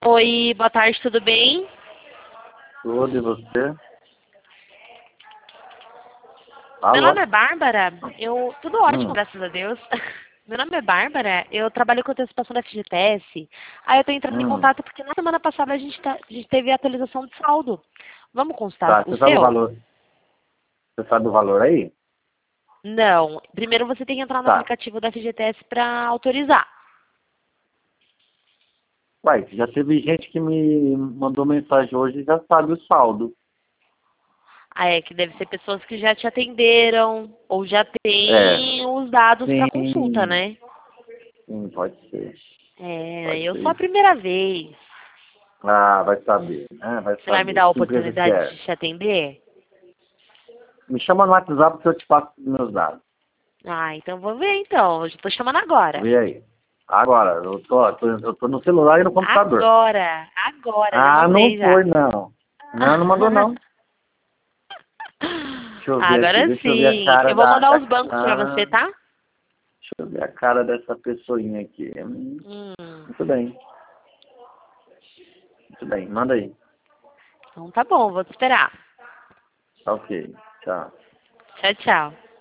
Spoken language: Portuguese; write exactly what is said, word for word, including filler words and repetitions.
Oi, boa tarde, tudo bem? Tudo, e você? Meu Alô? nome é Bárbara, eu... Tudo ótimo, Hum, graças a Deus. Meu nome é Bárbara, eu trabalho com antecipação da F G T S. Aí eu tô entrando em hum. contato porque na semana passada a gente, tá... a gente teve a atualização de saldo. Vamos constar Tá, o você sabe o seu? valor? Você sabe o valor aí? Não. Primeiro você tem que entrar no Tá. aplicativo da F G T S para autorizar. Uai, já teve gente que me mandou mensagem hoje e já sabe o saldo. Ah, é que deve ser pessoas que já te atenderam ou já É, têm os dados para consulta, sim, né? sim, pode ser. É, Pode eu ser sou a isso. primeira vez. Ah, vai saber, né? Vai Você vai me saber. dar a Que empresa que oportunidade é? de te atender? Me chama no WhatsApp que eu te passo os meus dados. Ah, então vou ver então. Eu já tô chamando agora. Vê aí. Agora, eu tô, eu tô, eu tô no celular e no computador. Agora. Agora. Já Ah, não mandei já. foi, não. Não, não mandou, não. Deixa eu ver aqui, Agora deixa eu ver a sim. cara Eu vou da... mandar da os bancos pra ah, você, tá? deixa eu ver a cara dessa pessoinha aqui. Hum, Hum. muito bem, muito bem. Manda aí. Então tá bom, vou te esperar. Tá ok. Tchau. Tchau, tchau.